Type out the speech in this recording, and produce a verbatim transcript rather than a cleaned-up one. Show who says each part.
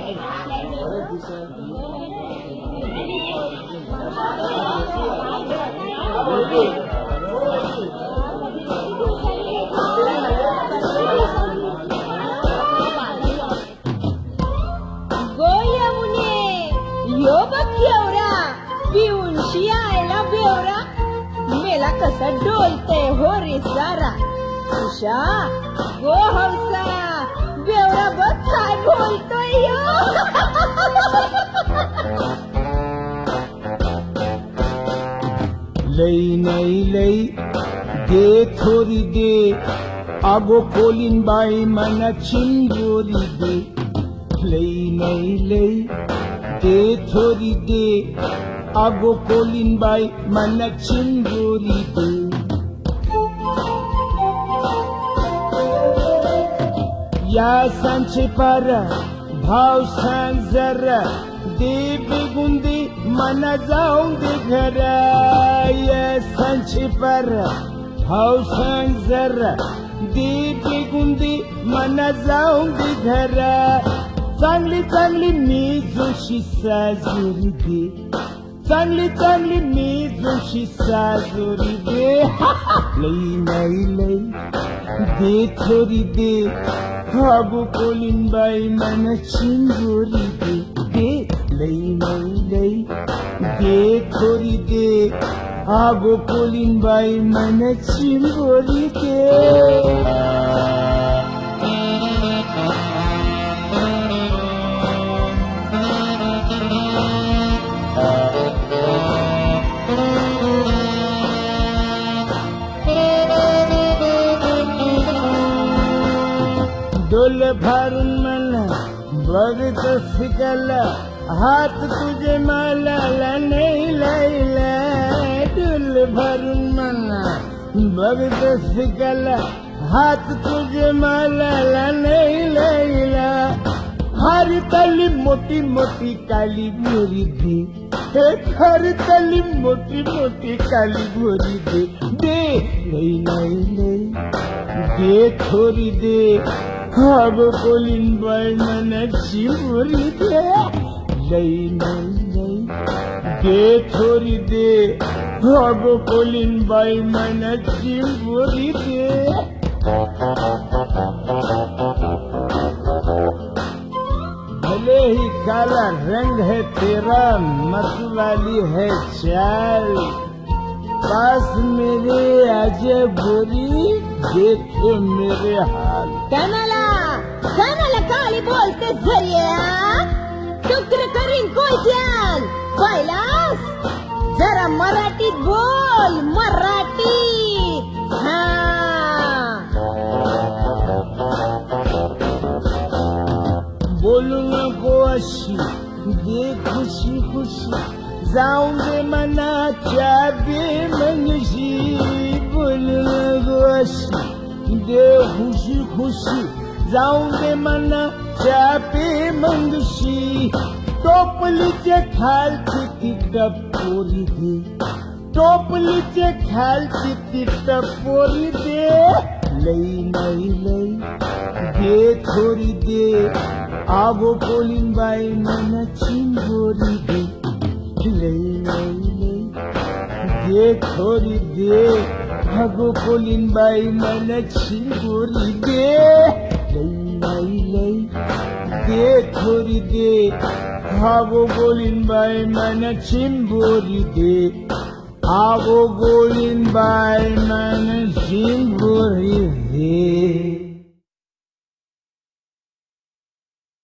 Speaker 1: कसा डोलते हो रे सारा उषा गो हौसा बेवडा बघ काय बोलतोय
Speaker 2: लई नाही लई दे थोरी दे आगो कोलिन बाई मना चिंगोरी दे लई नाही लई दे थोरी दे आगो कोलिन बाई मन चिंगोरी दे या सांचे पर भाव सांग जरा दे बेगुंदे मन जाऊं दे घरा या सांचे पर भाव सांग जरा दे बेगुंदे मन जाऊं दे घरा चांगली चांगली मी जोशी साजूरी दे चांगली चांगली मी जोशी साजोरी दे लई नाही लई दे थोरी दे आगो कोलिन बाई मन चिंगोरी दे दे लई नाही लई दे थोरी दे आगो कोलिन बाई मन चिंगोरी दे डोल भरून मला बघत शिकला हात तुझे मालाला नाही लायला डोल भरून मला बघत शिकला हात तुझे मालाला नाही लायला हर तली मोठी मोठी काली भोरी दे हर तली मोठी मोठी काली भोरी दे दे लई नाही लई दे थोरी दे आगो कोलिन बाई मन चिंगोरी दे लई नाही लई दे थोरी दे आगो कोलिन बाई मन चिंगोरी दे भले ही काला रंग है तेरा मतवाली है चाल पास मेरे आजे बोरी देखे मेरे हाल
Speaker 1: कानाला कानाला काली बोलते झरिया टुकर करीन कोयत्यान पहिलास जरा मराठीत बोल मराठीत हा
Speaker 2: बोलू नको अशी दे खुशी खुशी जाऊं दे मनाच्या बेमनशी बोलू नको अशी दे खुशी खुशी जाऊं दे मनाच्या बेमनशी टोपलीचे खालची ती टपोरी दे टोपलीचे खालची ती टपोरी दे लई नाही लई दे थोरी दे आगो कोलिन बाई मन चिंगोरी दे लई नाही लई दे थोरी दे आगो कोलिन बाई मन चिंगोरी दे लई नाही लई दे थोरी दे आगो कोलिन बाई मन चिंगोरी दे आगो कोलिन बाई मन चिंगोरी दे